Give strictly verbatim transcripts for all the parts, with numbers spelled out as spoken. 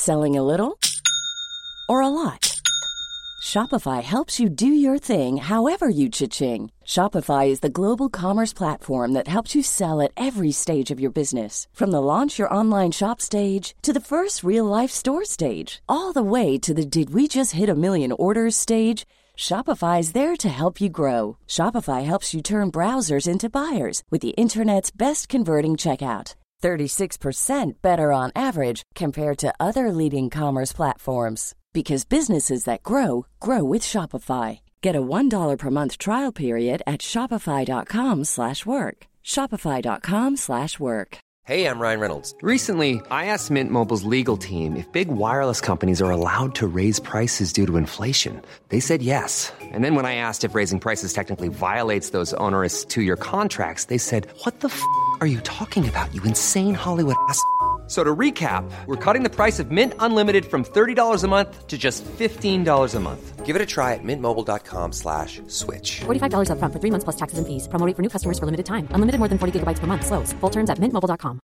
Selling a little or a lot? Shopify helps you do your thing however you cha-ching. Shopify is the global commerce platform that helps you sell at every stage of your business. From the launch your online shop stage to the first real-life store stage, all the way to the did we just hit a million orders stage. Shopify is there to help you grow. Shopify helps you turn browsers into buyers with the internet's best converting checkout. thirty-six percent better on average compared to other leading commerce platforms. Because businesses that grow, grow with Shopify. Get a one dollar per month trial period at shopify.com slash work. Shopify.com slash work. Hey, I'm Ryan Reynolds. Recently, I asked Mint Mobile's legal team if big wireless companies are allowed to raise prices due to inflation. They said yes. And then when I asked if raising prices technically violates those onerous two-year contracts, they said, what the f*** are you talking about, you insane Hollywood ass f- So to recap, we're cutting the price of Mint Unlimited from thirty dollars a month to just fifteen dollars a month. Give it a try at mintmobile.com slash switch. forty-five dollars up front for three months plus taxes and fees. Promo rate for new customers for limited time. Unlimited more than forty gigabytes per month. Slows full terms at mint mobile dot com.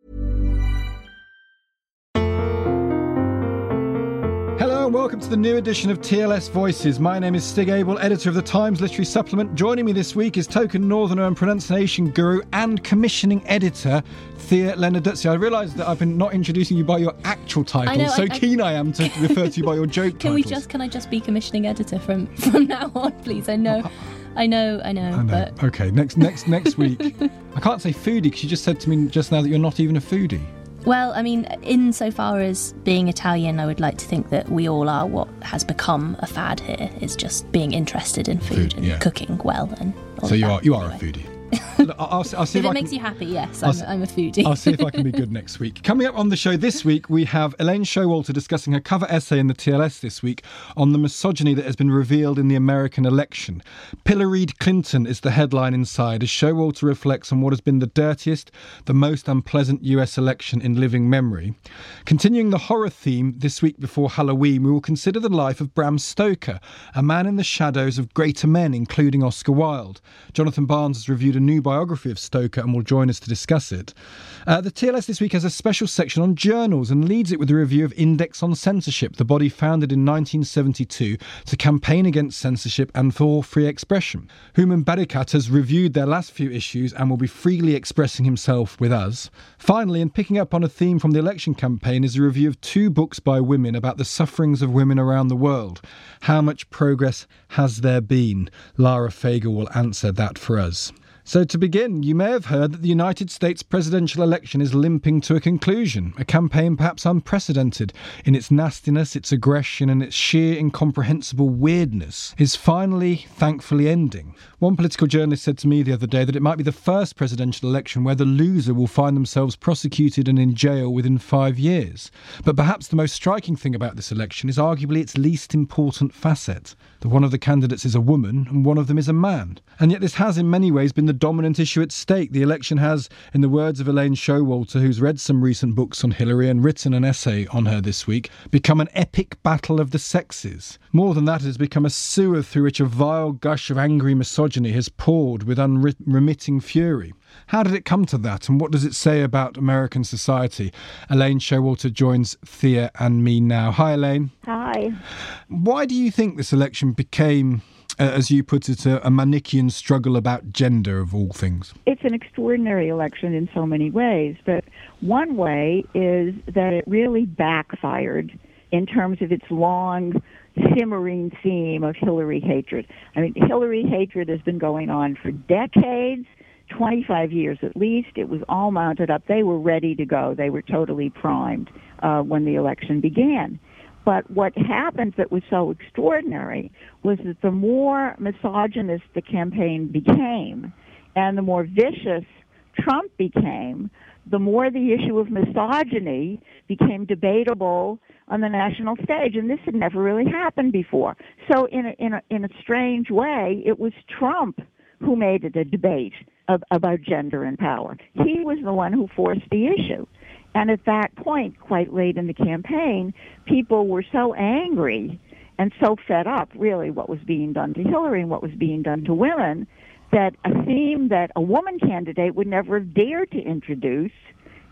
Hello and welcome to the new edition of T L S Voices. My name is Stig Abel, editor of the Times Literary Supplement. Joining me this week is token northerner and pronunciation guru and commissioning editor Thea Lenarduzzi. I realise that I've been not introducing you by your actual title, know, so I, I, keen I am to refer to you by your joke can titles. we just can I just be commissioning editor from, from now on, please? I know, I know, I know. I know. But... Okay, next next next week. I can't say foodie because you just said to me just now that you're not even a foodie. Well, I mean, insofar as being Italian, I would like to think that we all are. What has become a fad here is just being interested in food, Food, and yeah. cooking well. And all So of you that, are you are anyway. a foodie. I'll, I'll, I'll see If if it I makes can, you happy, yes, I'll I'm, s- I'm a foodie. I'll see if I can be good next week. Coming up on the show this week, we have Elaine Showalter discussing her cover essay in the T L S this week on the misogyny that has been revealed in the American election. Pilloried Clinton is the headline inside as Showalter reflects on what has been the dirtiest, the most unpleasant U S election in living memory. Continuing the horror theme this week before Halloween, we will consider the life of Bram Stoker, a man in the shadows of greater men, including Oscar Wilde. Jonathan Barnes has reviewed a new biography of Stoker and will join us to discuss it. Uh, the T L S this week has a special section on journals and leads it with a review of Index on Censorship, the body founded in nineteen seventy-two to campaign against censorship and for free expression. Human Barikat has reviewed their last few issues and will be freely expressing himself with us. Finally, and picking up on a theme from the election campaign, is a review of two books by women about the sufferings of women around the world. How much progress has there been? Lara Fager will answer that for us. So to begin, you may have heard that the United States presidential election is limping to a conclusion, a campaign perhaps unprecedented in its nastiness, its aggression and its sheer incomprehensible weirdness is finally, thankfully ending. One political journalist said to me the other day that it might be the first presidential election where the loser will find themselves prosecuted and in jail within five years. But perhaps the most striking thing about this election is arguably its least important facet, that one of the candidates is a woman and one of them is a man. And yet this has in many ways been the dominant issue at stake. The election has, in the words of Elaine Showalter, who's read some recent books on Hillary and written an essay on her this week, become an epic battle of the sexes. More than that, it has become a sewer through which a vile gush of angry misogyny has poured with unremitting fury. How did it come to that, and what does it say about American society? Elaine Showalter joins Thea and me now. Hi, Elaine. Hi. Why do you think this election became, uh, as you put it, a, a Manichaean struggle about gender, of all things? It's an extraordinary election in so many ways, but one way is that it really backfired in terms of its long, simmering theme of Hillary hatred. I mean, Hillary hatred has been going on for decades, twenty-five years at least. It was all mounted up. They were ready to go. They were totally primed uh, when the election began. But what happened that was so extraordinary was that the more misogynist the campaign became and the more vicious Trump became, the more the issue of misogyny became debatable on the national stage. And this had never really happened before. So in a, in a, in a strange way, it was Trump who made it a debate of, about gender and power. He was the one who forced the issue. And at that point, quite late in the campaign, people were so angry and so fed up, really, what was being done to Hillary and what was being done to women, that a theme that a woman candidate would never have dared to introduce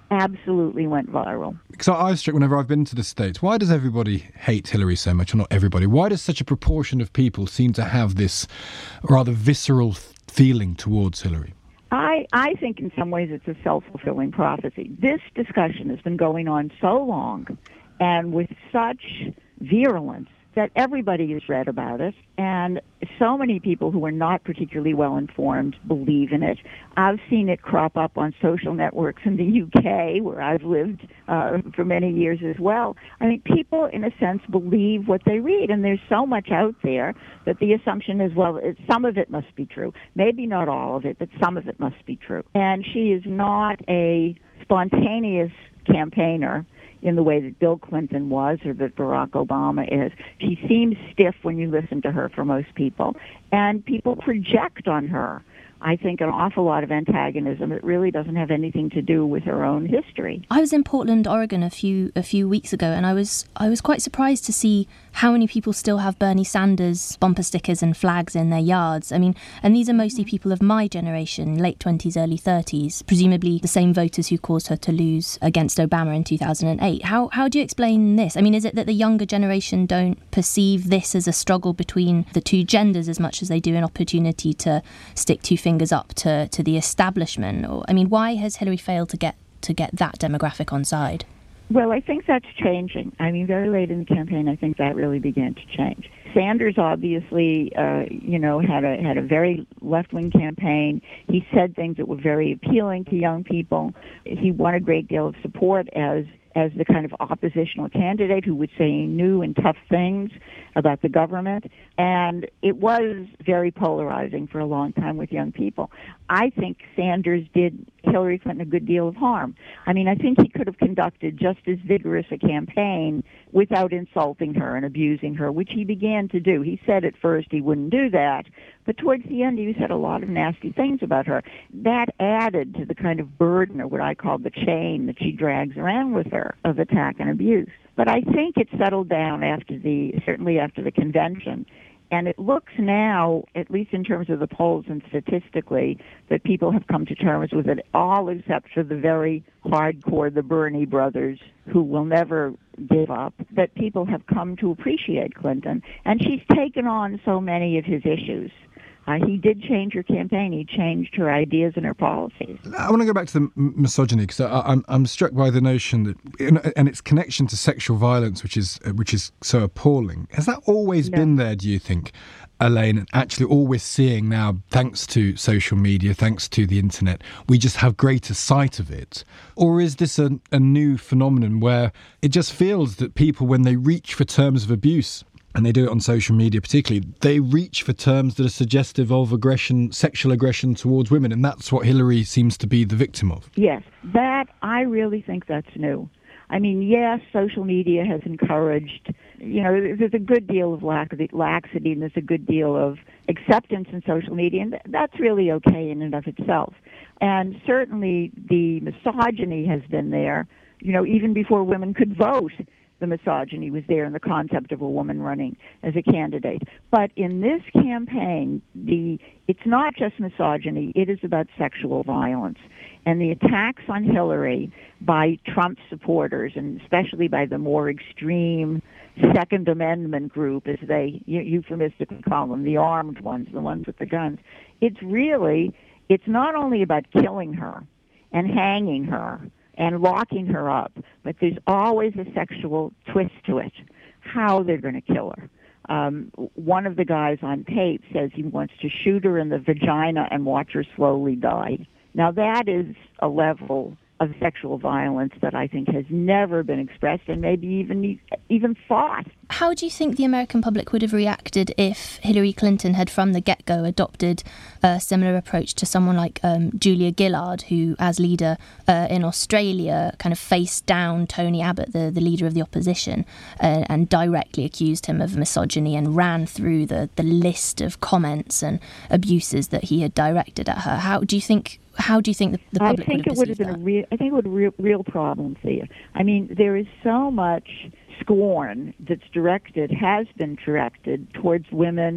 absolutely went viral. Because I was struck whenever I've been to the States. Why does everybody hate Hillary so much? Or not everybody. Why does such a proportion of people seem to have this rather visceral feeling towards Hillary? I, I think in some ways it's a self-fulfilling prophecy. This discussion has been going on so long and with such virulence that everybody has read about it, and so many people who are not particularly well informed believe in it. I've seen it crop up on social networks in the U K, where I've lived uh, for many years as well. I mean, people, in a sense, believe what they read, and there's so much out there that the assumption is, well, it, some of it must be true. Maybe not all of it, but some of it must be true. And she is not a spontaneous campaigner in the way that Bill Clinton was or that Barack Obama is. She seems stiff when you listen to her for most people, and people project on her, I think, an awful lot of antagonism that really doesn't have anything to do with her own history. I was in Portland, Oregon a few a few weeks ago, and I was I was quite surprised to see how many people still have Bernie Sanders bumper stickers and flags in their yards. I mean, and these are mostly people of my generation, late twenties, early thirties, presumably the same voters who caused her to lose against Obama in two thousand eight. How how do you explain this? I mean, is it that the younger generation don't perceive this as a struggle between the two genders as much as they do an opportunity to stick two fingers up to, to the establishment? Or, I mean, why has Hillary failed to get to get that demographic on side? Well, I think that's changing. I mean, very late in the campaign, I think that really began to change. Sanders obviously, uh, you know, had a had a very left-wing campaign. He said things that were very appealing to young people. He won a great deal of support as as the kind of oppositional candidate who would say new and tough things about the government. And it was very polarizing for a long time with young people. I think Sanders did Hillary Clinton a good deal of harm. I mean, I think he could have conducted just as vigorous a campaign without insulting her and abusing her, which he began to do. He said at first he wouldn't do that, but towards the end he said a lot of nasty things about her. That added to the kind of burden, or what I call the chain, that she drags around with her of attack and abuse. But I think it settled down after the, certainly after the convention. And it looks now, at least in terms of the polls and statistically, that people have come to terms with it, all except for the very hardcore, the Bernie brothers, who will never give up. That people have come to appreciate Clinton. And she's taken on so many of his issues. Uh, he did change her campaign. He changed her ideas and her policies. I want to go back to the m- misogyny, because I'm I'm struck by the notion that, and its connection to sexual violence, which is uh, which is so appalling. Has that always No. been there, do you think, Elaine? And actually, all we're seeing now, thanks to social media, thanks to the internet, we just have greater sight of it? Or is this a, a new phenomenon where it just feels that people, when they reach for terms of abuse, and they do it on social media particularly, they reach for terms that are suggestive of aggression, sexual aggression towards women, and that's what Hillary seems to be the victim of? Yes, that, I really think that's new. I mean, yes, social media has encouraged, you know, there's a good deal of laxity and there's a good deal of acceptance in social media, and that's really okay in and of itself. And certainly the misogyny has been there, you know, even before women could vote. The misogyny was there in the concept of a woman running as a candidate. But in this campaign, the it's not just misogyny, it is about sexual violence. And the attacks on Hillary by Trump supporters, and especially by the more extreme Second Amendment group, as they euphemistically call them, the armed ones, the ones with the guns, it's really, it's not only about killing her and hanging her and locking her up, but there's always a sexual twist to it, how they're going to kill her. Um, one of the guys on tape says he wants to shoot her in the vagina and watch her slowly die. Now that is a level of sexual violence that I think has never been expressed and maybe even even thought. How do you think the American public would have reacted if Hillary Clinton had from the get-go adopted a similar approach to someone like um, Julia Gillard, who, as leader uh, in Australia, kind of faced down Tony Abbott, the, the leader of the opposition, uh, and directly accused him of misogyny and ran through the, the list of comments and abuses that he had directed at her? How do you think How do you think the, the public I think would have it would have been that? a real. I think it would have real, real problems there. I mean, there is so much scorn that's directed, has been directed towards women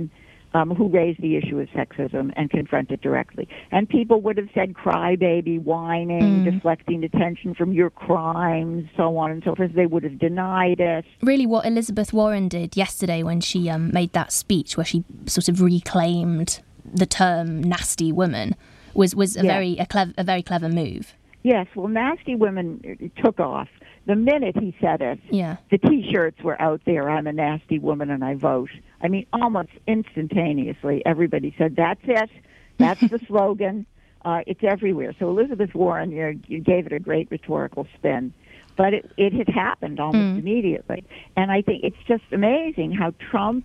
um, who raised the issue of sexism and confronted it directly. And people would have said crybaby, whining, mm. deflecting attention from your crimes, so on and so forth. They would have denied it. Really what Elizabeth Warren did yesterday when she um, made that speech where she sort of reclaimed the term nasty woman was, was a, yeah. very, a, clever, a very clever move. Yes, well, nasty women took off. The minute he said it, yeah. the T-shirts were out there, I'm a nasty woman and I vote. I mean, almost instantaneously, everybody said, that's it, that's the slogan, uh, it's everywhere. So Elizabeth Warren, you know, you gave it a great rhetorical spin, but it, it had happened almost mm. immediately. And I think it's just amazing how Trump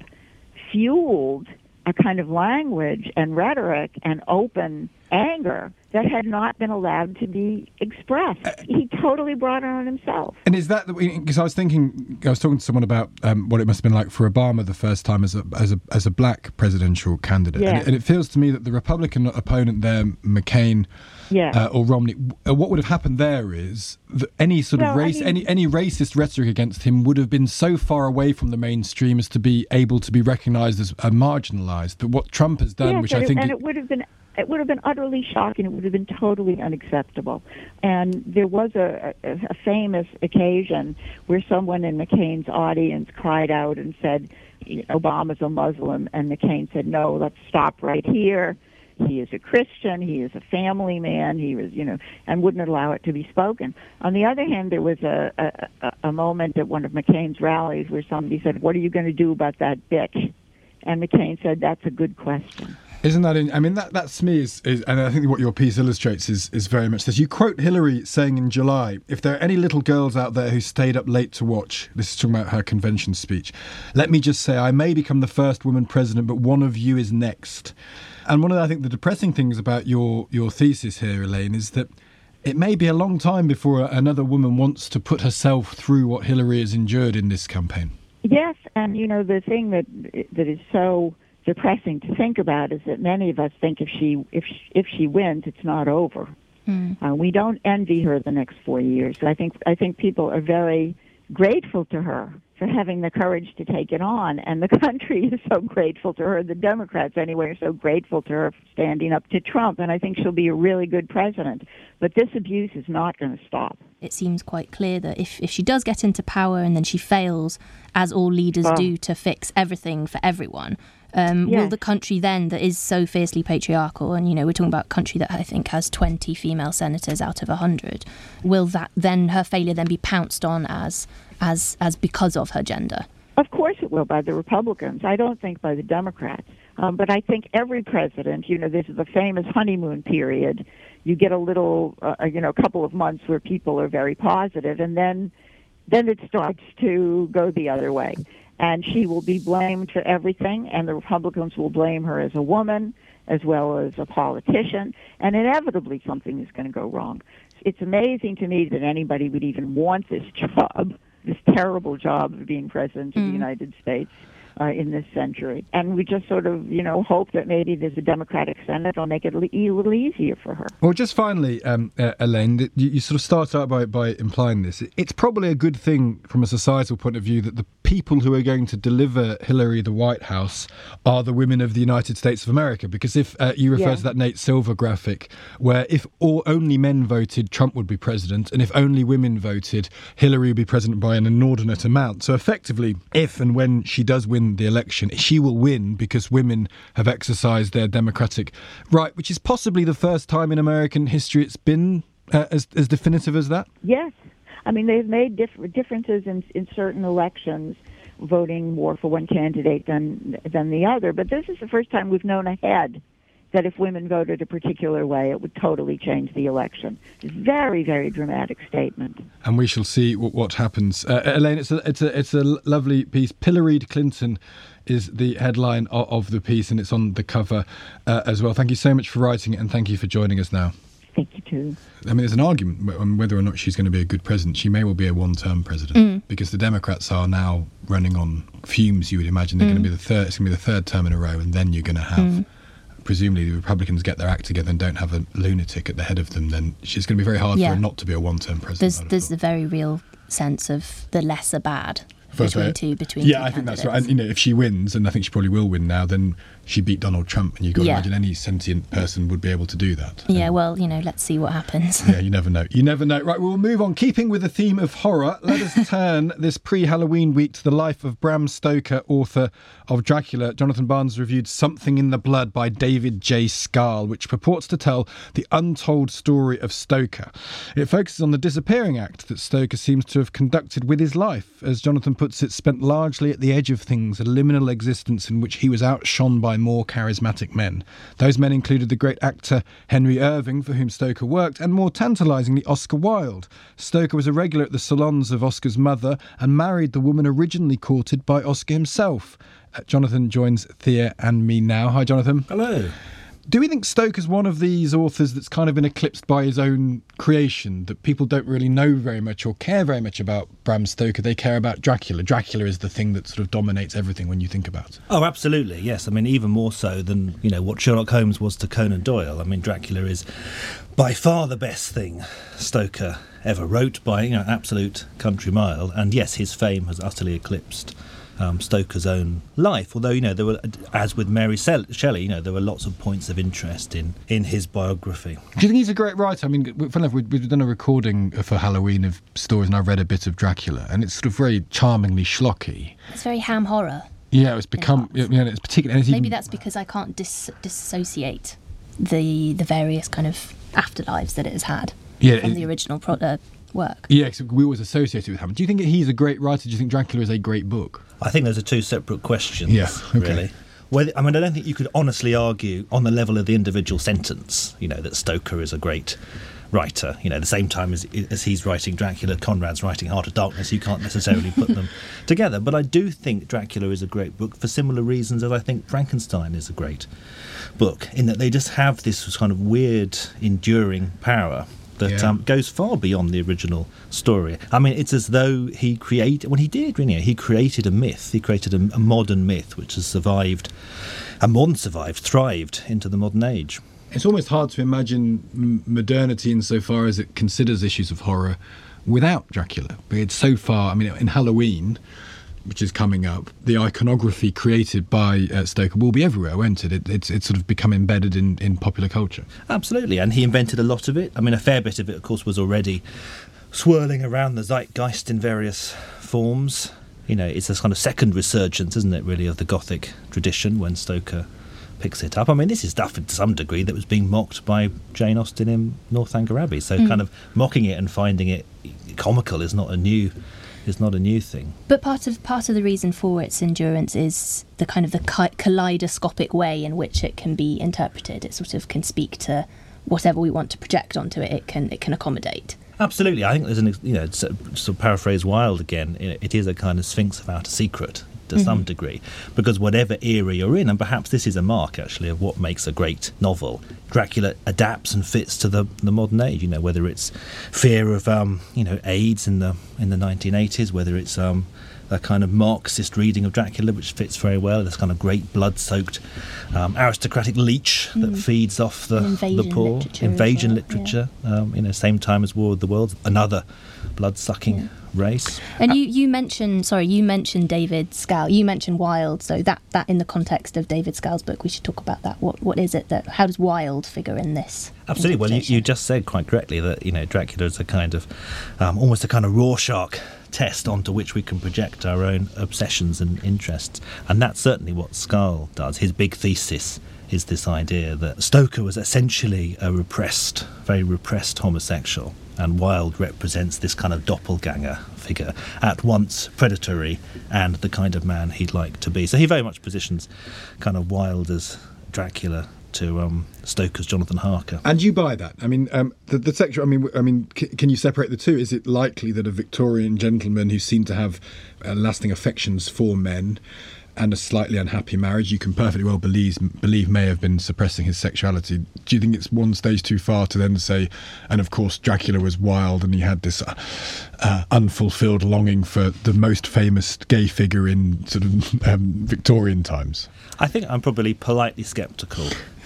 fueled a kind of language and rhetoric and open anger that had not been allowed to be expressed. He totally brought it on himself. And is that, because I was thinking, I was talking to someone about um, what it must have been like for Obama the first time as a as a, as a black presidential candidate. Yeah. And, it, and it feels to me that the Republican opponent there, McCain yeah. uh, or Romney, what would have happened there is that any sort no, of race, I mean, any any racist rhetoric against him would have been so far away from the mainstream as to be able to be recognised as uh, marginalised. But what Trump has done, yes, which and I think... It, and it would have been... It would have been utterly shocking. It would have been totally unacceptable. And there was a, a, a famous occasion where someone in McCain's audience cried out and said, Obama's a Muslim. And McCain said, no, let's stop right here. He is a Christian. He is a family man. He was, you know, and wouldn't allow it to be spoken. On the other hand, there was a, a, a moment at one of McCain's rallies where somebody said, what are you going to do about that bitch? And McCain said, that's a good question. Isn't that, in, I mean, that, that to me is, is, and I think what your piece illustrates is, is very much this. You quote Hillary saying in July, if there are any little girls out there who stayed up late to watch, this is talking about her convention speech, let me just say I may become the first woman president, but one of you is next. And one of the, I think the depressing things about your, your thesis here, Elaine, is that it may be a long time before another woman wants to put herself through what Hillary has endured in this campaign. Yes, and you know, the thing that that is so depressing to think about is that many of us think if she if she, if she wins, it's not over. Mm. Uh, we don't envy her the next four years. I think I think people are very grateful to her for having the courage to take it on, and the country is so grateful to her. The Democrats, anyway, are so grateful to her for standing up to Trump, and I think she'll be a really good president. But this abuse is not going to stop. It seems quite clear that if, if she does get into power and then she fails, as all leaders oh. do, to fix everything for everyone, um, yes. will the country then, that is so fiercely patriarchal, and, you know, we're talking about a country that I think has twenty female senators out of one hundred, will that then, her failure then be pounced on as as as because of her gender? Of course it will, by the Republicans. I don't think by the Democrats. Um, but I think every president, you know, this is the famous honeymoon period. You get a little, uh, you know, a couple of months where people are very positive, and then then it starts to go the other way. And she will be blamed for everything, and the Republicans will blame her as a woman as well as a politician, and inevitably something is going to go wrong. It's amazing to me that anybody would even want this job, this terrible job of being president of mm. the United States uh, in this century. And we just sort of, you know, hope that maybe there's a Democratic Senate will make it a little easier for her. Well, just finally, um, uh, Elaine, you, you sort of start out by, by implying this. It's probably a good thing from a societal point of view that the people who are going to deliver Hillary the White House are the women of the United States of America. Because if uh, you refer yeah. to that Nate Silver graphic, where if all, only men voted, Trump would be president, and if only women voted, Hillary would be president by an inordinate amount. So effectively, if and when she does win the election, she will win because women have exercised their democratic right, which is possibly the first time in American history it's been uh, as, as definitive as that. Yes. I mean, they've made diff- differences in, in certain elections, voting more for one candidate than than the other. But this is the first time we've known ahead that if women voted a particular way, it would totally change the election. It's a very, very dramatic statement. And we shall see what, what happens. Uh, Elaine, it's a, it's a it's a lovely piece. Pilloried Clinton is the headline of, of the piece, and it's on the cover uh, as well. Thank you so much for writing it, and thank you for joining us now. Thank you, too. I mean, there's an argument on whether or not she's going to be a good president. She may well be a one-term president mm. because the Democrats are now running on fumes, you would imagine. They're mm. going to be the third, it's going to be the third term in a row, and then you're going to have... Mm. Presumably the Republicans get their act together and don't have a lunatic at the head of them, then it's going to be very hard yeah. for her not to be a one-term president. There's, there's the very real sense of the lesser bad between two between yeah, two I think candidates. that's right. And you know, if she wins, and I think she probably will win now, then she beat Donald Trump, and you've got to Yeah. imagine any sentient person would be able to do that. Yeah, well, you know, let's see what happens. Yeah, you never know. You never know. Right, we'll move on. Keeping with the theme of horror, let us turn this pre-Halloween week to the life of Bram Stoker, author of Dracula. Jonathan Barnes reviewed Something in the Blood by David J. Skal, which purports to tell the untold story of Stoker. It focuses on the disappearing act that Stoker seems to have conducted with his life. As Jonathan puts it, spent largely at the edge of things, a liminal existence in which he was outshone by more charismatic men. Those men included the great actor Henry Irving, for whom Stoker worked, and more tantalisingly Oscar Wilde. Stoker was a regular at the salons of Oscar's mother and married the woman originally courted by Oscar himself. Uh, Jonathan joins Thea and me now. Hi, Jonathan. Hello. Do we think Stoker's one of these authors that's kind of been eclipsed by his own creation, that people don't really know very much or care very much about Bram Stoker? They care about Dracula. Dracula is the thing that sort of dominates everything when you think about it. Oh, absolutely, yes. I mean, even more so than, you know, what Sherlock Holmes was to Conan Doyle. I mean, Dracula is by far the best thing Stoker ever wrote by, you know, an absolute country mile. And yes, his fame has utterly eclipsed Um, Stoker's own life, although, you know, there were, as with Mary Shelley, you know, there were lots of points of interest in, in his biography. Do you think he's a great writer? I mean, funny enough, we've done a recording for Halloween of stories, and I read a bit of Dracula, and it's sort of very charmingly schlocky. It's very ham horror. Yeah, it's become, In yeah, it's particularly. It's Maybe even, that's because I can't dis- disassociate the the various kind of afterlives that it has had Yeah, from it- the original pro- uh, work. Yeah, 'cause we always associate it with him. Do you think he's a great writer? Do you think Dracula is a great book? I think those are two separate questions, Yeah, okay. really. Whether, I mean, I don't think you could honestly argue on the level of the individual sentence, you know, that Stoker is a great writer. You know, at the same time as, as he's writing Dracula, Conrad's writing Heart of Darkness. You can't necessarily put them together. But I do think Dracula is a great book for similar reasons as I think Frankenstein is a great book, in that they just have this kind of weird, enduring power that Yeah. um, goes far beyond the original story. I mean, it's as though he created, when he did, really, he created a myth. He created a, a modern myth which has survived, and more than survived, thrived into the modern age. It's almost hard to imagine m- modernity insofar as it considers issues of horror without Dracula. But it's so far, I mean, in Halloween, which is coming up, the iconography created by uh, Stoker will be everywhere, won't it? it it's, it's sort of become embedded in, in popular culture. Absolutely, and he invented a lot of it. I mean, a fair bit of it, of course, was already swirling around the zeitgeist in various forms. You know, it's this kind of second resurgence, isn't it, really, of the Gothic tradition when Stoker picks it up. I mean, this is stuff to some degree that was being mocked by Jane Austen in Northanger Abbey. So Mm. kind of mocking it and finding it comical is not a new is not a new thing. But part of part of the reason for its endurance is the kind of the ki- kaleidoscopic way in which it can be interpreted. It sort of can speak to whatever we want to project onto it. It can it can accommodate. Absolutely, I think there's an, you know, to sort of paraphrase Wilde again, it is a kind of Sphinx without a secret to some degree, because whatever era you're in, and perhaps this is a mark actually of what makes a great novel, Dracula adapts and fits to the the modern age. You know, whether it's fear of um, you know AIDS in the in the nineteen eighties, whether it's um, a kind of Marxist reading of Dracula, which fits very well. This kind of great blood-soaked um, aristocratic leech that Mm. feeds off the, And the invasion poor. literature as Invasion well, literature, um, you know, same time as War of the Worlds, another blood-sucking Yeah. race. And you, you mentioned, sorry, you mentioned David Skal. You mentioned Wilde. So that, that in the context of David Skal's book, we should talk about that. What what is it that? How does Wilde figure in this? Absolutely. Well, you, interpretation? you just said quite correctly that, you know, Dracula is a kind of um, almost a kind of Rorschach test onto which we can project our own obsessions and interests, and that's certainly what Skal does. His big thesis is this idea that Stoker was essentially a repressed, very repressed homosexual, and Wilde represents this kind of doppelganger figure, at once predatory and the kind of man he'd like to be. So he very much positions kind of Wilde as Dracula to um, Stoker's Jonathan Harker. And you buy that? I mean, um, the, the sexual. I mean, I mean, c- can you separate the two? Is it likely that a Victorian gentleman who seemed to have uh, lasting affections for men and a slightly unhappy marriage, you can perfectly well believe believe may have been suppressing his sexuality? Do you think it's one stage too far to then say, and of course Dracula was wild and he had this uh, uh, unfulfilled longing for the most famous gay figure in sort of um, Victorian times? I think I'm probably politely sceptical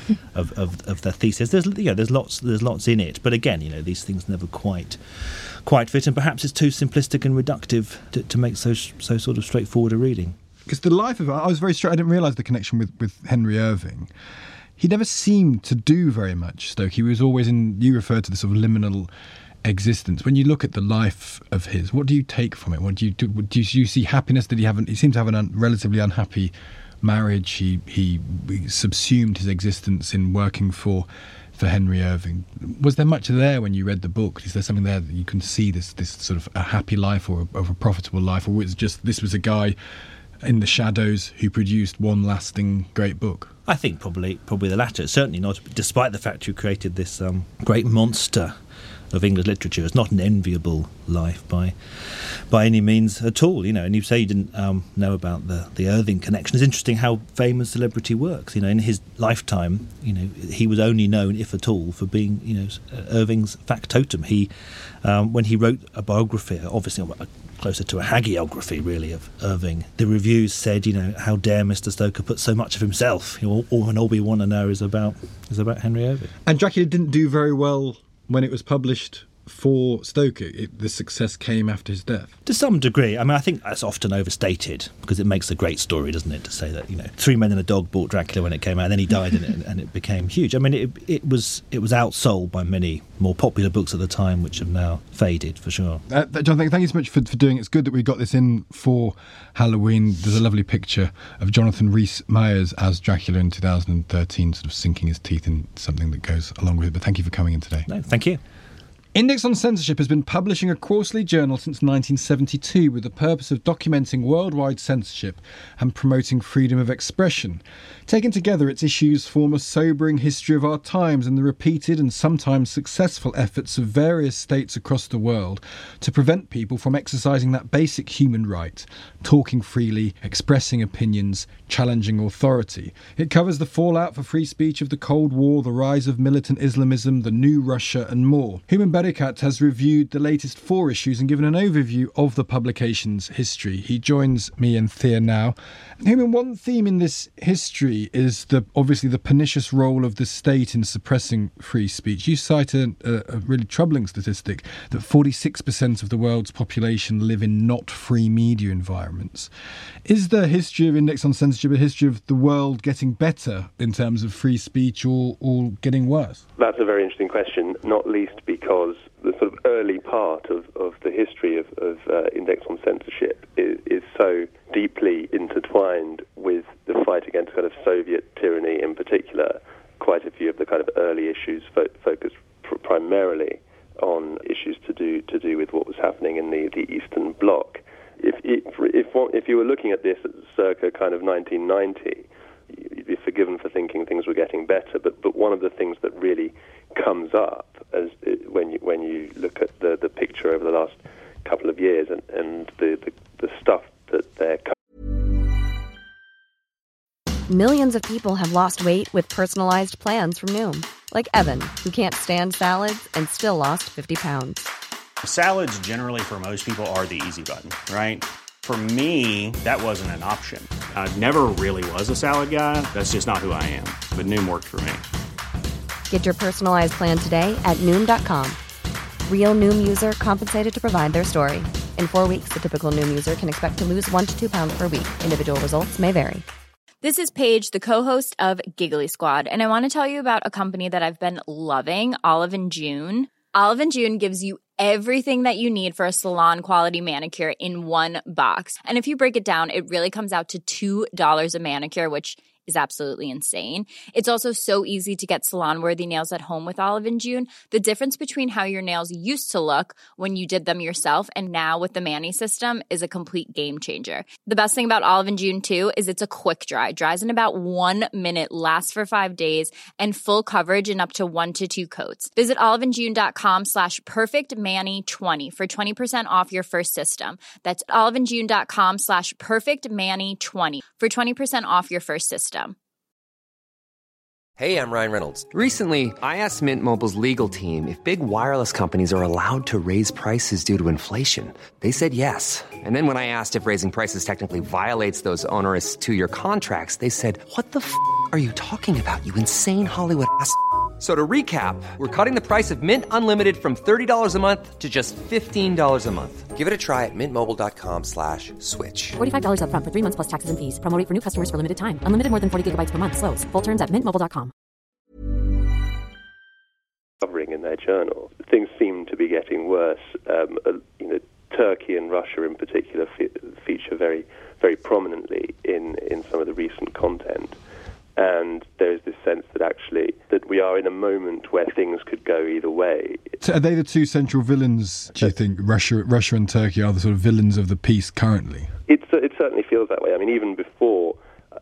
of, of of the thesis. There's you know there's lots there's lots in it, but again, you know these things never quite quite fit, and perhaps it's too simplistic and reductive to, to make so so sort of straightforward a reading. Because the life of I was very straight. I didn't realise the connection with, with Henry Irving. He never seemed to do very much, Stoke. He was always in. You referred to the sort of liminal existence. When you look at the life of his, what do you take from it? What do you do? Do you, do you see happiness? Did he have? An, he seemed to have a un, relatively unhappy marriage. He, he he subsumed his existence in working for for Henry Irving. Was there much there when you read the book? Is there something there that you can see this this sort of a happy life or a, of a profitable life, or was it just this was a guy in the shadows who produced one lasting great book? I think probably probably the latter. Certainly not, despite the fact you created this um, great monster of English literature. It's not an enviable life by by any means at all, you know. And you say you didn't um, know about the, the Irving connection. It's interesting how fame and celebrity works. You know, in his lifetime, you know, he was only known, if at all, for being, you know, Irving's factotum. He, um, when he wrote a biography, obviously closer to a hagiography, really, of Irving, the reviews said, you know, how dare Mister Stoker put so much of himself? You know, all, and all we want to know is about is about Henry Irving. And Dracula didn't do very well when it was published for Stoker. It, the success came after his death. To some degree. I mean, I think that's often overstated because it makes a great story, doesn't it, to say that, you know, three men and a dog bought Dracula when it came out and then he died in it and, and it became huge. I mean, it, it was it was outsold by many more popular books at the time, which have now faded, for sure. Uh, John, thank, thank you so much for, for doing it. It's good that we got this in for Halloween. There's a lovely picture of Jonathan Rhys-Meyers as Dracula in two thousand thirteen, sort of sinking his teeth in something that goes along with it. But thank you for coming in today. No, thank you. Index on Censorship has been publishing a quarterly journal since nineteen seventy-two with the purpose of documenting worldwide censorship and promoting freedom of expression. Taken together, its issues form a sobering history of our times and the repeated and sometimes successful efforts of various states across the world to prevent people from exercising that basic human right, talking freely, expressing opinions, challenging authority. It covers the fallout for free speech of the Cold War, the rise of militant Islamism, the new Russia and more. Human Berikat has reviewed the latest four issues and given an overview of the publication's history. He joins me and Thea now. Human, one theme in this history is the obviously the pernicious role of the state in suppressing free speech. You cite a, a, a really troubling statistic that forty-six percent of the world's population live in not free media environments. Is the history of Index on Censorship a history of the world getting better in terms of free speech or, or getting worse? That's a very interesting question, not least because the sort of early part of, of the history of, of uh, Index on Censorship is, is so deeply intertwined with the fight against kind of Soviet tyranny in particular. Quite a few of the kind of early issues fo- focused pr- primarily on issues to do to do with what was happening in the, the Eastern Bloc. If, if if if you were looking at this at circa kind of nineteen ninety, you'd be forgiven for thinking things were getting better. But but one of the things that really comes up as it, when you when you look at the, the picture over the last couple of years and, and the, the, the stuff that they're Millions of people have lost weight with personalized plans from Noom. Like Evan, who can't stand salads and still lost fifty pounds. Salads generally for most people are the easy button, right? For me, that wasn't an option. I never really was a salad guy. That's just not who I am. But Noom worked for me. Get your personalized plan today at Noom dot com. Real Noom user compensated to provide their story. In four weeks, the typical Noom user can expect to lose one to two pounds per week. Individual results may vary. This is Paige, the co-host of Giggly Squad, and I want to tell you about a company that I've been loving, Olive and June. Olive and June gives you everything that you need for a salon-quality manicure in one box. And if you break it down, it really comes out to two dollars a manicure, which is absolutely insane. It's also so easy to get salon-worthy nails at home with Olive and June. The difference between how your nails used to look when you did them yourself and now with the Mani system is a complete game changer. The best thing about Olive and June, too, is it's a quick dry. Dries in about one minute, lasts for five days, and full coverage in up to one to two coats. Visit oliveandjune.com slash perfectmani20 for twenty percent off your first system. That's oliveandjune.com slash perfectmani20 for twenty percent off your first system. Hey, I'm Ryan Reynolds. Recently, I asked Mint Mobile's legal team if big wireless companies are allowed to raise prices due to inflation. They said yes. And then when I asked if raising prices technically violates those onerous two-year contracts, they said, what the f*** are you talking about, you insane Hollywood ass f- So to recap, we're cutting the price of Mint Unlimited from thirty dollars a month to just fifteen dollars a month. Give it a try at mintmobile.com slash switch. forty-five dollars up front for three months plus taxes and fees. Promo rate for new customers for limited time. Unlimited more than forty gigabytes per month. Slows full terms at mint mobile dot com. Covering in their journal, things seem to be getting worse. Um, uh, you know, Turkey and Russia in particular fe- feature very, very prominently in, in some of the recent content. And there is this sense that actually that we are in a moment where things could go either way. So are they the two central villains, do you think? Russia Russia and Turkey are the sort of villains of the piece currently? It, it certainly feels that way. I mean, even before,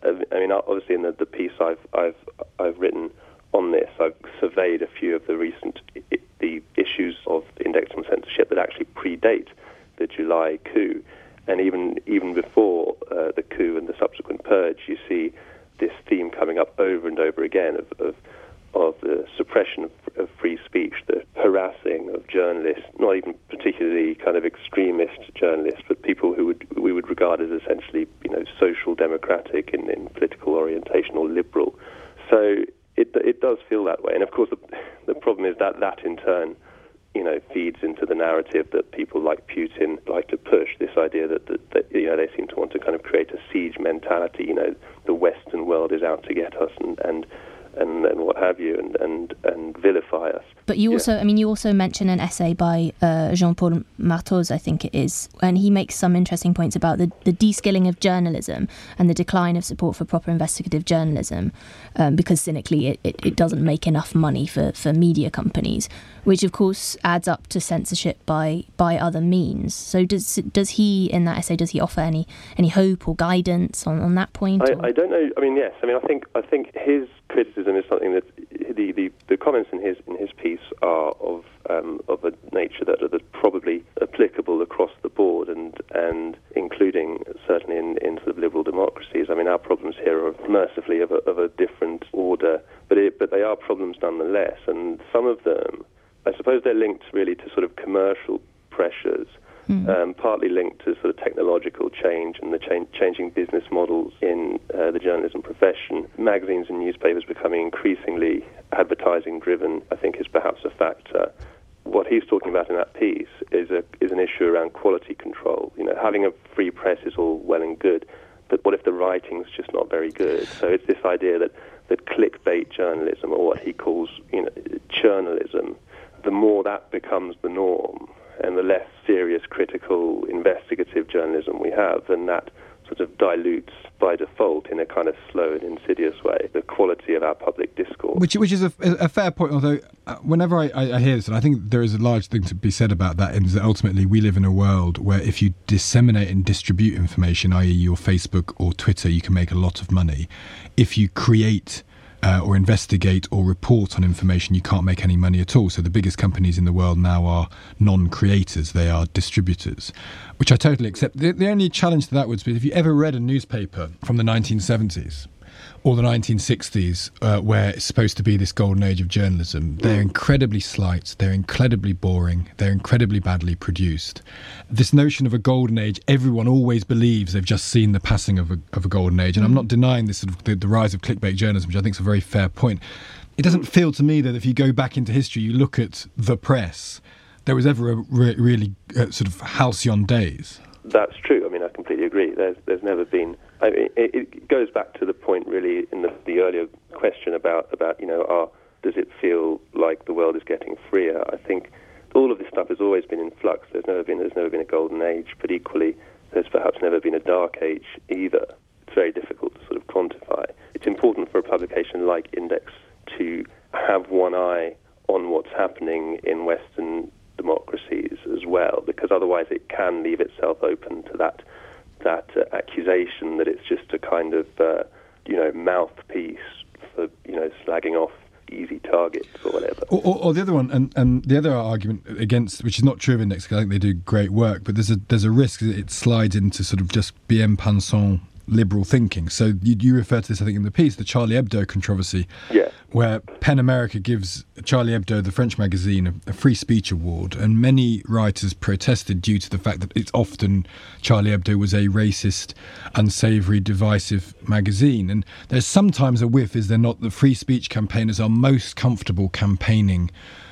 I mean, obviously in the, the piece I've, I've, I've written on this, I've surveyed a few of the recent the issues of index on censorship that actually predate the July coup. And even, even before uh, the coup and the subsequent purge, you see this theme coming up over and over again of of, of the suppression of, of free speech, the harassing of journalists, not even particularly kind of extremist journalists, but people who would we would regard as essentially, you know, social democratic in, in political orientation or liberal. So it it does feel that way. And of course the, the problem is that that in turn, you know, feeds into the narrative that people like Putin like to push, this idea that, that, that, you know, they seem to want to kind of create a siege mentality, you know, the Western world is out to get us and, and, and, and what have you, and, and, and vilify us. But you also, yeah. I mean, you also mention an essay by uh, Jean-Paul Martos, I think it is, and he makes some interesting points about the, the de-skilling of journalism and the decline of support for proper investigative journalism, um, because cynically it, it, it doesn't make enough money for, for media companies, which of course adds up to censorship by by other means. So does does he, in that essay, does he offer any any hope or guidance on, on that point? I, I don't know. I mean, yes. I mean, I think I think his criticism is something that the, the, the comments in his in his piece are of um, of a nature that are probably applicable across the board, and and including certainly in, in sort of liberal democracies. I mean, our problems here are mercifully of a, of a different order, but it, but they are problems nonetheless, and some of them, I suppose, they're linked really to sort of commercial pressures. Mm. Um, partly linked to sort of technological change and the cha- changing business models in uh, the journalism profession. Magazines and newspapers becoming increasingly advertising-driven, I think, is perhaps a factor. What he's talking about in that piece is a is an issue around quality control. You know, having a free press is all well and good, but what if the writing's just not very good? So it's this idea that, that clickbait journalism, or what he calls, you know, journalism, the more that becomes the norm, and the less serious, critical, investigative journalism we have, then that sort of dilutes by default in a kind of slow and insidious way the quality of our public discourse. Which which is a, a fair point, although uh, whenever I, I hear this, and I think there is a large thing to be said about that, is that ultimately we live in a world where if you disseminate and distribute information, that is your Facebook or Twitter, you can make a lot of money. If you create Uh, or investigate or report on information, you can't make any money at all. So the biggest companies in the world now are non-creators, they are distributors, which I totally accept. The, the only challenge to that would be, if you ever read a newspaper from the nineteen seventies or the nineteen sixties, uh, where it's supposed to be this golden age of journalism, they're incredibly slight, they're incredibly boring, they're incredibly badly produced. This notion of a golden age, everyone always believes they've just seen the passing of a, of a golden age. And I'm not denying this sort of the, the rise of clickbait journalism, which I think is a very fair point. It doesn't feel to me that if you go back into history, you look at the press, there was ever a re- really uh, sort of halcyon days. That's true. I mean, I completely agree. There's there's never been. I mean, it, it goes back to the point really in the, the earlier question about about you know, are, does it feel like the world is getting freer? I think all of this stuff has always been in flux. There's never been there's never been a golden age, but equally there's perhaps never been a dark age either. It's very difficult to sort of quantify. It's important for a publication like Index to have one eye on what's happening in Western democracies as well, because otherwise it can leave itself open to that that uh, accusation that it's just a kind of uh, you know mouthpiece for you know slagging off easy targets or whatever. Or, or, or the other one, and, and the other argument against, which is not true of Index, because I think they do great work, but there's a there's a risk that it slides into sort of just bien pensant liberal thinking. So you, you refer to this, I think, in the piece, the Charlie Hebdo controversy, yeah. where PEN America gives Charlie Hebdo, the French magazine, a, a free speech award, and many writers protested due to the fact that it's often Charlie Hebdo was a racist, unsavoury, divisive magazine. And there's sometimes a whiff, is there not, that free speech campaigners are most comfortable campaigning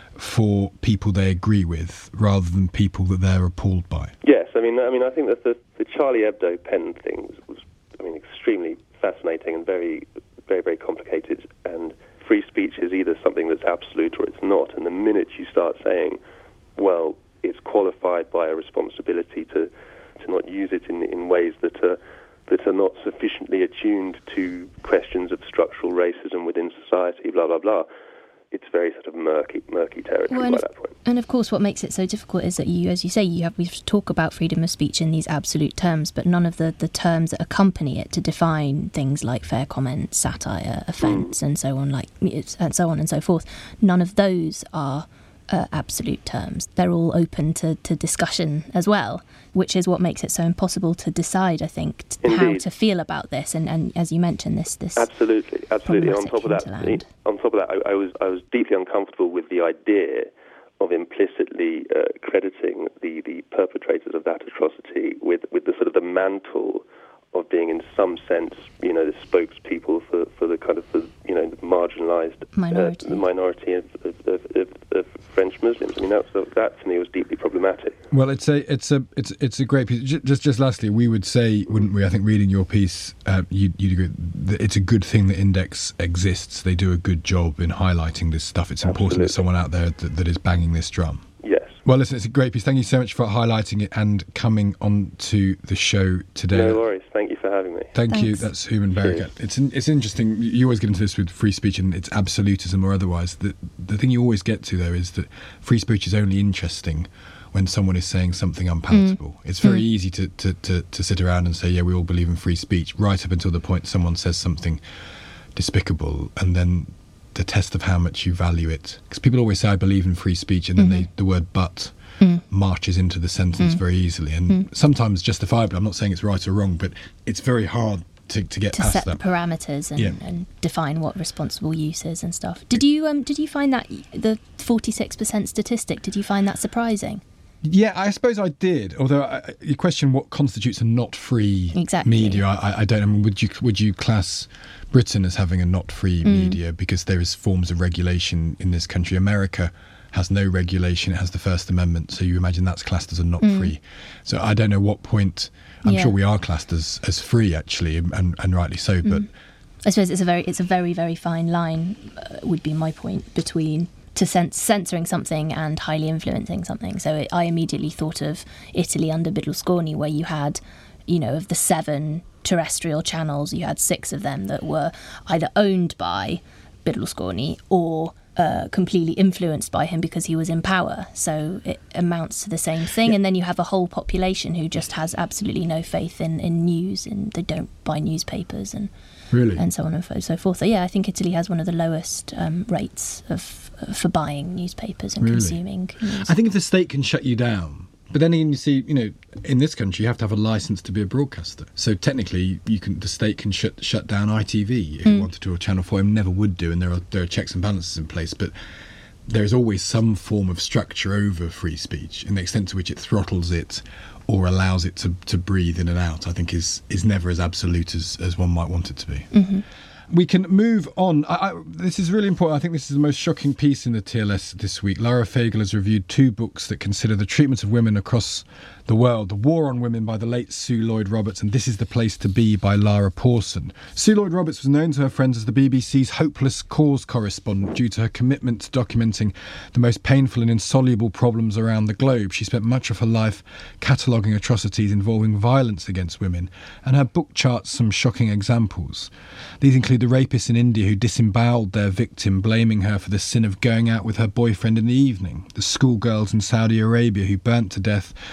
for people they agree with rather than people that they're appalled by. Yes, I mean, I mean, I think that the, the Charlie Hebdo pen thing was, was, I mean, extremely fascinating and very, very, very complicated. And free speech is either something that's absolute or it's not. And the minute you start saying, well, it's qualified by a responsibility to, to not use it in, in ways that are that are not sufficiently attuned to questions of structural racism within society, blah blah blah. It's very sort of murky, murky territory well, by of, that point. And of course, what makes it so difficult is that you, as you say, you have we talk about freedom of speech in these absolute terms, but none of the, the terms that accompany it to define things like fair comment, satire, offence, mm. and so on, like and so on and so forth. None of those are uh, absolute terms. They're all open to, to discussion as well, which is what makes it so impossible to decide, I think, t- how to feel about this. And, and as you mentioned, this this absolutely, absolutely. On top of that, hinterland. on top of that, I, I was I was deeply uncomfortable with the idea of implicitly uh, crediting the, the perpetrators of that atrocity with, with the sort of the mantle of being, in some sense, you know, the spokespeople for, for the kind of, the, you know, the marginalised minority, uh, the minority of, of, of, of French Muslims. I mean, that, that to me was deeply problematic. Well, it's a, it's a, it's, it's a great piece. Just, just lastly, we would say, wouldn't we? I think reading your piece, uh, you'd, you'd agree that it's a good thing that Index exists. They do a good job in highlighting this stuff. It's important Absolutely. that someone out there that, that is banging this drum. Yes. Well, listen, it's a great piece. Thank you so much for highlighting it and coming on to the show today. No worries. Thank you for having me. Thank Thanks. you. That's Houman Berrikat. It's it's interesting. You always get into this with free speech and it's absolutism or otherwise. The, the thing you always get to, though, is that free speech is only interesting when someone is saying something unpalatable. Mm. It's very mm. easy to, to, to, to sit around and say, yeah, we all believe in free speech, right up until the point someone says something despicable, and then the test of how much you value it. Because people always say, I believe in free speech, and then mm-hmm. they, the word but mm. marches into the sentence mm. very easily. And mm. sometimes justifiably. I'm not saying it's right or wrong, but it's very hard to, to get to past set that. the parameters and, yeah. and define what responsible use is and stuff. Did you um did you find that the forty-six percent statistic, did you find that surprising? Yeah, I suppose I did. Although I, you question what constitutes a not free exactly. media. I, I don't. I mean, would you would you class Britain as having a not free mm. media because there is forms of regulation in this country? America has no regulation. It has the First Amendment, so you imagine that's classed as a not mm. free. So I don't know what point. I'm yeah. sure we are classed as, as free, actually, and, and rightly so. But mm. I suppose it's a very it's a very very fine line. Uh, would be my point between. To cens- censoring something and highly influencing something. So it, I immediately thought of Italy under Berlusconi, where you had, you know, of the seven terrestrial channels, you had six of them that were either owned by Berlusconi or uh, completely influenced by him because he was in power. So it amounts to the same thing. Yeah. And then you have a whole population who just has absolutely no faith in, in news, and they don't buy newspapers and really? and so on and so forth. So yeah, I think Italy has one of the lowest um, rates of for buying newspapers and really? consuming news. I think if the state can shut you down, but then again, you see, you know, in this country you have to have a license to be a broadcaster. So technically, you can the state can shut shut down I T V if mm. it wanted to, or Channel four. It never would do, and there are there are checks and balances in place. But there is always some form of structure over free speech, and the extent to which it throttles it or allows it to, to breathe in and out, I think is is never as absolute as, as one might want it to be. Mm-hmm. We can move on. I, I, this is really important. I think this is the most shocking piece in the T L S this week. Lara Fagel has reviewed two books that consider the treatment of women across the world. The War on Women by the late Sue Lloyd-Roberts and This is the Place to Be by Lara Pawson. Sue Lloyd-Roberts was known to her friends as the B B C's hopeless cause correspondent due to her commitment to documenting the most painful and insoluble problems around the globe. She spent much of her life cataloguing atrocities involving violence against women, and her book charts some shocking examples. These include the rapists in India who disemboweled their victim, blaming her for the sin of going out with her boyfriend in the evening, the schoolgirls in Saudi Arabia who burnt to death because they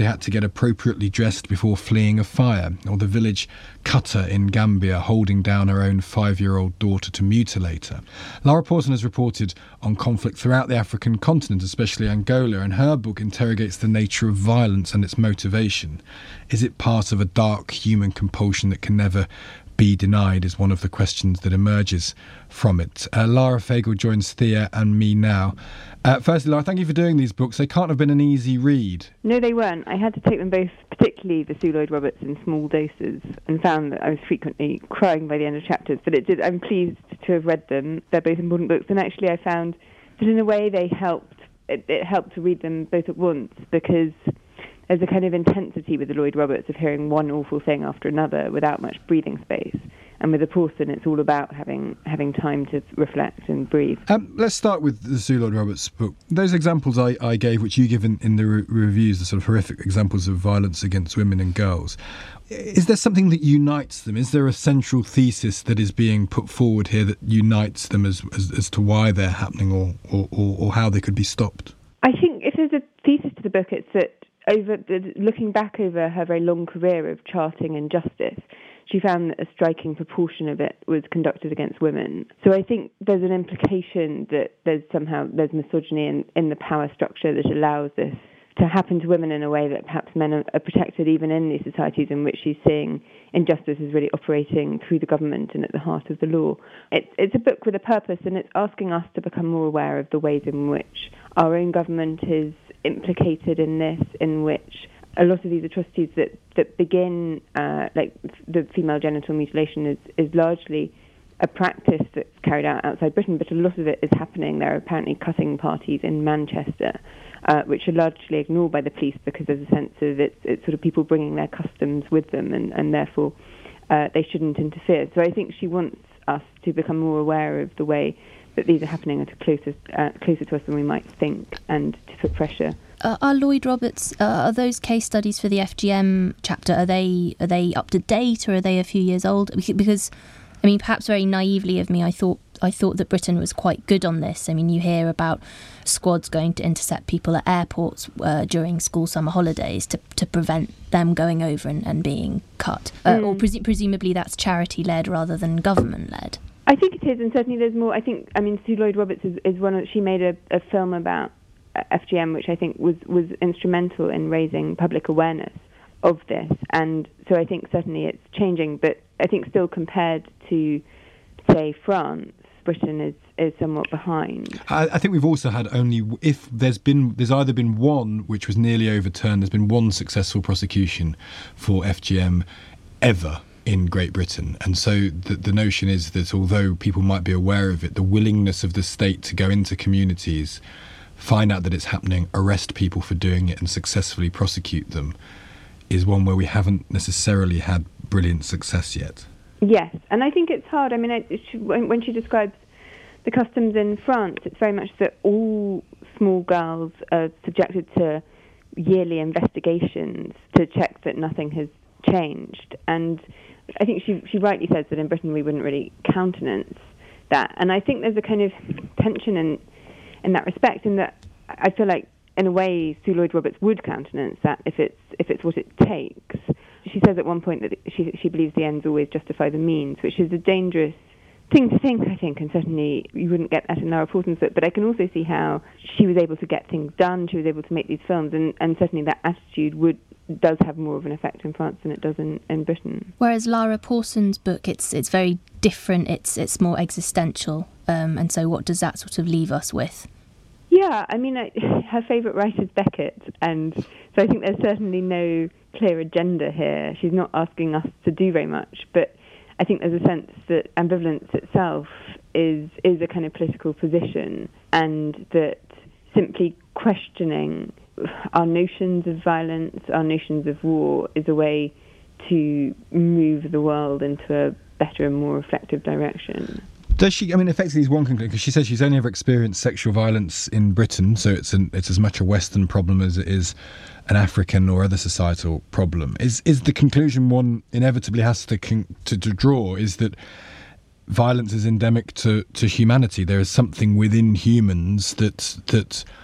they had to get appropriately dressed before fleeing a fire, or the village cutter in Gambia holding down her own five-year-old daughter to mutilate her. Lara Pawson has reported on conflict throughout the African continent, especially Angola, and her book interrogates the nature of violence and its motivation. Is it part of a dark human compulsion that can never be denied, is one of the questions that emerges from it. Uh, Lara Fagel joins Thea and me now. Uh, firstly, Lara, thank you for doing these books. They can't have been an easy read. No, they weren't. I had to take them both, particularly the Sue Lloyd-Roberts, in small doses, and found that I was frequently crying by the end of chapters. But it did. I'm pleased to have read them. They're both important books, and actually I found that in a way they helped. It, it helped to read them both at once, because there's a kind of intensity with the Lloyd-Roberts of hearing one awful thing after another without much breathing space. And with the Pawson, it's all about having having time to reflect and breathe. Um, let's start with the Sue Lloyd-Roberts book. Those examples I, I gave, which you give in, in the re- reviews, the sort of horrific examples of violence against women and girls, is there something that unites them? Is there a central thesis that is being put forward here that unites them as as, as to why they're happening, or, or, or, or how they could be stopped? I think if there's a thesis to the book, it's that over the, looking back over her very long career of charting injustice, she found that a striking proportion of it was conducted against women. So I think there's an implication that there's somehow there's misogyny in, in the power structure that allows this to happen to women in a way that perhaps men are, are protected even in these societies in which she's seeing injustice is really operating through the government and at the heart of the law. It, it's a book with a purpose, and it's asking us to become more aware of the ways in which our own government is implicated in this, in which a lot of these atrocities that, that begin, uh, like the female genital mutilation, is, is largely a practice that's carried out outside Britain, but a lot of it is happening. There are apparently cutting parties in Manchester, uh, which are largely ignored by the police because there's a sense of it's, it's sort of people bringing their customs with them, and, and therefore uh, they shouldn't interfere. So I think she wants us to become more aware of the way that these are happening at a closer, uh, closer to us than we might think, and to put pressure. Uh, are Lloyd-Roberts, uh, are those case studies for the F G M chapter, are they are they up to date, or are they a few years old? Because, I mean, perhaps very naively of me, I thought I thought that Britain was quite good on this. I mean, you hear about squads going to intercept people at airports uh, during school summer holidays to, to prevent them going over and, and being cut. Uh, mm. Or presu- presumably that's charity-led rather than government-led. I think it is, and certainly there's more. I think, I mean, Sue Lloyd-Roberts is, is one of, she made a, a film about F G M, which I think was, was instrumental in raising public awareness of this. And so I think certainly it's changing, but I think still compared to, say, France, Britain is, is somewhat behind. I, I think we've also had only, if there's been, there's either been one which was nearly overturned, there's been one successful prosecution for F G M ever in Great Britain. And so the, the notion is that although people might be aware of it, the willingness of the state to go into communities, find out that it's happening, arrest people for doing it and successfully prosecute them is one where we haven't necessarily had brilliant success yet. Yes, and I think it's hard. I mean, it, it should, when, when she describes the customs in France, it's very much that all small girls are subjected to yearly investigations to check that nothing has changed. And I think she she rightly says that in Britain we wouldn't really countenance that. And I think there's a kind of tension in in that respect, in that I feel like, in a way, Sue Lloyd-Roberts would countenance that if it's if it's what it takes. She says at one point that she she believes the ends always justify the means, which is a dangerous thing to think, I think, and certainly you wouldn't get that in Lara Pawson's book. But I can also see how she was able to get things done, she was able to make these films, and, and certainly that attitude would does have more of an effect in France than it does in, in Britain. Whereas Lara Pawson's book, it's it's very different, it's it's more existential, um, and so what does that sort of leave us with? Yeah, I mean, I, her favourite writer is Beckett, and so I think there's certainly no clear agenda here. She's not asking us to do very much, but I think there's a sense that ambivalence itself is is a kind of political position, and that simply questioning our notions of violence, our notions of war, is a way to move the world into a better and more reflective direction. Does she, I mean, effectively is one conclusion, because she says she's only ever experienced sexual violence in Britain, so it's an, it's as much a Western problem as it is an African or other societal problem. Is is the conclusion one inevitably has to con- to, to draw, is that violence is endemic to, to humanity? There is something within humans that that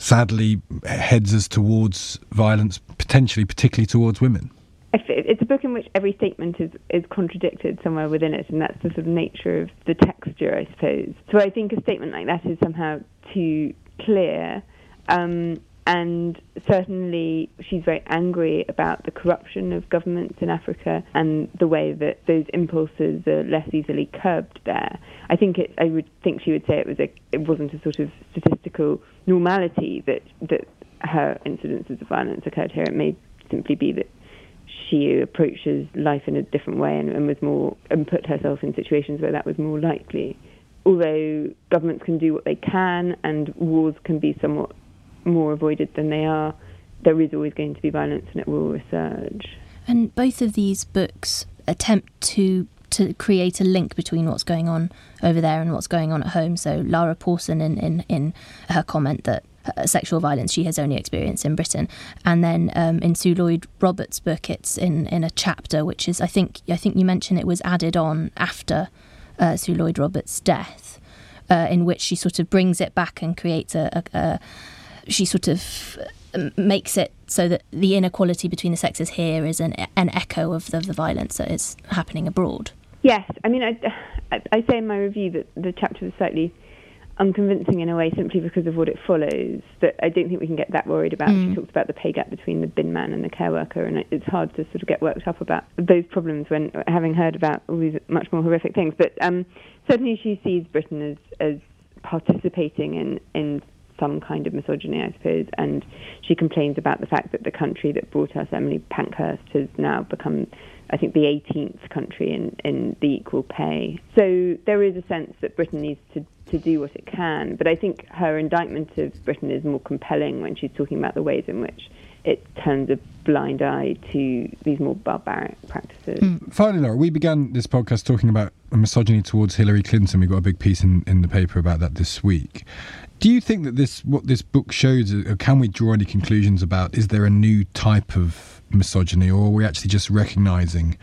sadly heads us towards violence, potentially, particularly towards women. It's a book in which every statement is, is contradicted somewhere within it, and that's the sort of nature of the texture, I suppose. So I think a statement like that is somehow too clear, um, and certainly she's very angry about the corruption of governments in Africa and the way that those impulses are less easily curbed there. I think it, I would think she would say it was a, it wasn't a sort of statistical normality that that her incidences of violence occurred here. It may simply be that she approaches life in a different way and, and was more and put herself in situations where that was more likely. Although governments can do what they can and wars can be somewhat more avoided than they are, there is always going to be violence and it will resurge. And both of these books attempt to to create a link between what's going on over there and what's going on at home. So Lara Pawson, in, in, in her comment that uh, sexual violence she has only experienced in Britain, and then um, in Sue Lloyd-Roberts' book, it's in, in a chapter which is, I think I think you mentioned it was added on after uh, Sue Lloyd-Roberts' death, uh, in which she sort of brings it back and creates a, a, a she sort of makes it so that the inequality between the sexes here is an an echo of the, of the violence that is happening abroad. Yes, I mean, I, I, I say in my review that the chapter was slightly unconvincing in a way simply because of what it follows, that I don't think we can get that worried about. Mm. She talks about the pay gap between the bin man and the care worker, and it's hard to sort of get worked up about those problems when having heard about all these much more horrific things. But um, certainly she sees Britain as, as participating in, in some kind of misogyny, I suppose, and she complains about the fact that the country that brought us Emily Pankhurst has now become, I think, the eighteenth country in, in the equal pay. So there is a sense that Britain needs to, to do what it can, but I think her indictment of Britain is more compelling when she's talking about the ways in which it turns a blind eye to these more barbaric practices. Mm. Finally, Laura, we began this podcast talking about misogyny towards Hillary Clinton. We got a big piece in, in the paper about that this week. Do you think that this, what this book shows, or can we draw any conclusions about, is there a new type of misogyny, or are we actually just recognising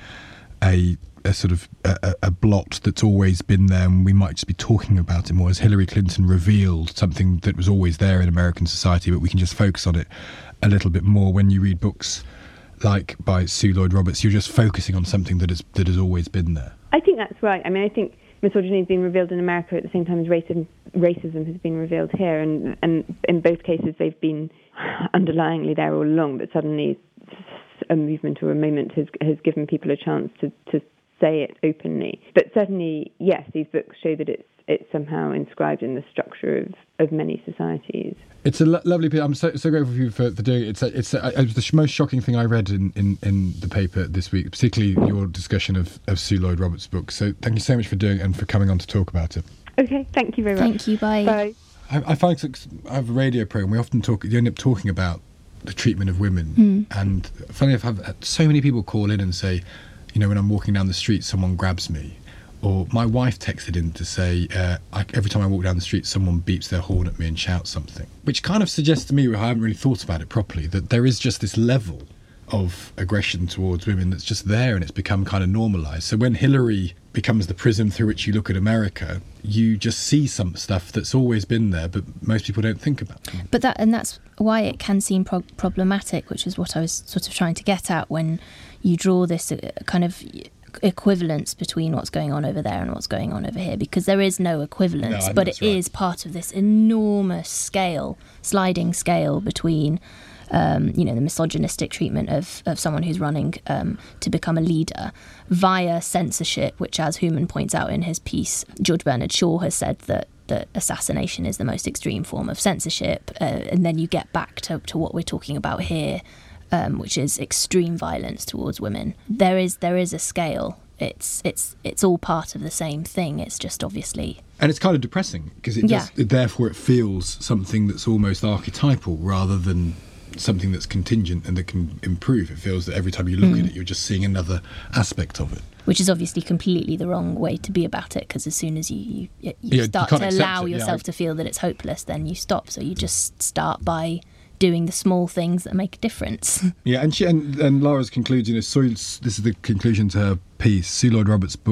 a, a sort of a, a blot that's always been there and we might just be talking about it more, as Hillary Clinton revealed something that was always there in American society, but we can just focus on it a little bit more? When you read books like by Sue Lloyd-Roberts, you're just focusing on something that is that has always been there. I think that's right. I mean, I think misogyny has been revealed in America at the same time as racism, racism has been revealed here, and, and in both cases they've been underlyingly there all along, but suddenly a movement or a moment has has given people a chance to, to say it openly. But certainly, yes, these books show that it's it's somehow inscribed in the structure of, of many societies. It's a lo- lovely piece. I'm so so grateful for you for, for doing it. It's a, it's a, it was the sh- most shocking thing I read in, in, in the paper this week, particularly your discussion of, of Sue Lloyd-Roberts' book. So thank you so much for doing it and for coming on to talk about it. Okay, thank you very much. Thank you, bye. Bye. I, I find I have a radio program. We often talk. You end up talking about the treatment of women, mm. and funny enough, I've had so many people call in and say, you know, when I'm walking down the street, someone grabs me. Or my wife texted in to say, uh, I, every time I walk down the street, someone beeps their horn at me and shouts something. Which kind of suggests to me, I haven't really thought about it properly, that there is just this level of aggression towards women that's just there, and it's become kind of normalised. So when Hillary becomes the prism through which you look at America, you just see some stuff that's always been there, but most people don't think about it. But that, and that's why it can seem pro- problematic, which is what I was sort of trying to get at when you draw this uh, kind of equivalence between what's going on over there and what's going on over here, because there is no equivalence, no, but it right. is part of this enormous scale, sliding scale between um, you know, the misogynistic treatment of, of someone who's running um, to become a leader via censorship, which, as Human points out in his piece, George Bernard Shaw has said that that assassination is the most extreme form of censorship, uh, and then you get back to, to what we're talking about here, Um, which is extreme violence towards women. There is there is a scale. It's it's it's all part of the same thing. It's just obviously, and it's kind of depressing because it yeah. just, therefore it feels something that's almost archetypal rather than something that's contingent and that can improve. It feels that every time you look mm. at it, you're just seeing another aspect of it. Which is obviously completely the wrong way to be about it, because as soon as you you, you yeah, start you to allow it, yourself yeah. to feel that it's hopeless, then you stop. So you just start by doing the small things that make a difference. Yeah, and she and, and Laura's concludes, you know, so this is the conclusion to her piece. Sue Lloyd-Roberts' book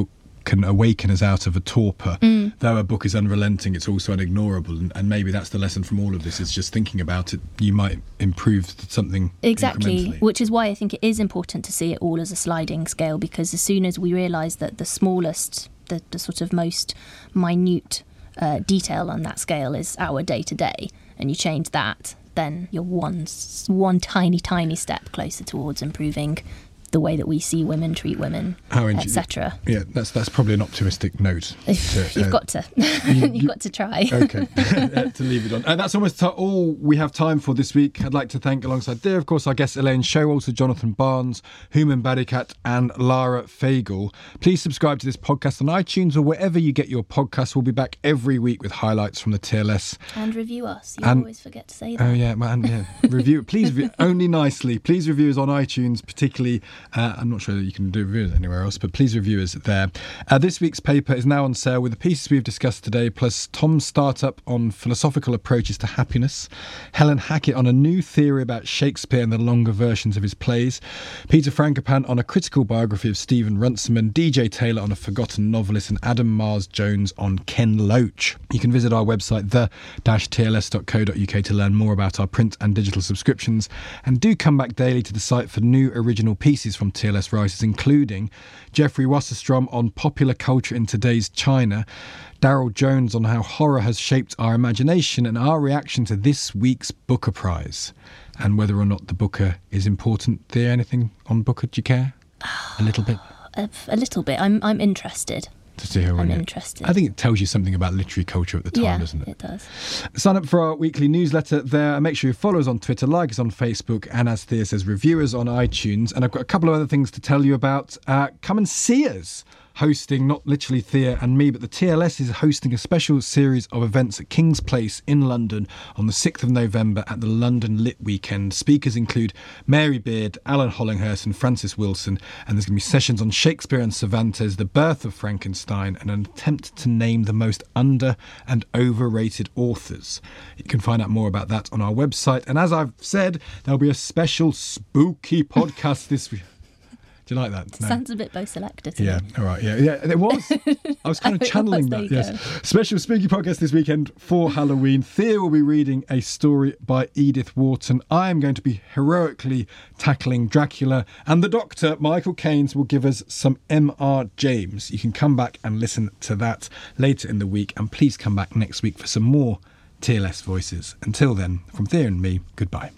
can awaken us out of a torpor. Mm. Though a book is unrelenting, it's also unignorable, and, and maybe that's the lesson from all of this, is just thinking about it, you might improve something exactly, incrementally. Which is why I think it is important to see it all as a sliding scale, because as soon as we realise that the smallest, the, the sort of most minute uh, detail on that scale is our day-to-day, and you change that, then you're one, one tiny, tiny step closer towards improving the way that we see women, treat women, et cetera. Yeah, that's that's probably an optimistic note. To, You've uh, got to. You've you, got to try. Okay, to leave it on. And that's almost all we have time for this week. I'd like to thank, alongside there, of course, our guests Elaine Showalter, Jonathan Barnes, Hooman Badikat and Lara Fagel. Please subscribe to this podcast on iTunes or wherever you get your podcasts. We'll be back every week with highlights from the T L S. And review us. You and, always forget to say that. Oh, yeah. Well, and, yeah. Review. Please, re- only nicely. Please review us on iTunes, particularly. Uh, I'm not sure that you can do reviews anywhere else, but please review us there. Uh, this week's paper is now on sale with the pieces we've discussed today, plus Tom's startup on philosophical approaches to happiness, Helen Hackett on a new theory about Shakespeare and the longer versions of his plays, Peter Frankopan on a critical biography of Stephen Runciman, D J Taylor on a forgotten novelist, and Adam Mars-Jones on Ken Loach. You can visit our website, the dash t l s dot co dot u k, to learn more about our print and digital subscriptions, and do come back daily to the site for new original pieces from T L S writers, including Jeffrey Wasserstrom on popular culture in today's China, Daryl Jones on how horror has shaped our imagination, and our reaction to this week's Booker Prize and whether or not the Booker is important. Thea, anything on Booker? Do you care? A little bit? A, a little bit. I'm I'm interested. To see how I'm it. interested. I think it tells you something about literary culture at the time, yeah, doesn't it? it does. Sign up for our weekly newsletter there, and make sure you follow us on Twitter, like us on Facebook, and as Thea says, review us on iTunes. And I've got a couple of other things to tell you about. Uh, come and see us. Hosting, not literally Thea and me, but the T L S is hosting a special series of events at King's Place in London on the sixth of November at the London Lit Weekend. Speakers include Mary Beard, Alan Hollinghurst and Francis Wilson, and there's going to be sessions on Shakespeare and Cervantes, the birth of Frankenstein, and an attempt to name the most under and overrated authors. You can find out more about that on our website, and as I've said, there'll be a special spooky podcast this week. Do you like that? No. Sounds a bit Bo-Selector to Yeah, me. all right. Yeah, yeah, it was. I was kind of channeling was, that, yes. go. Special spooky podcast this weekend for Halloween. Thea will be reading a story by Edith Wharton. I am going to be heroically tackling Dracula. And the Doctor, Michael Keynes, will give us some M R James. You can come back and listen to that later in the week. And please come back next week for some more T L S voices. Until then, from Thea and me, goodbye.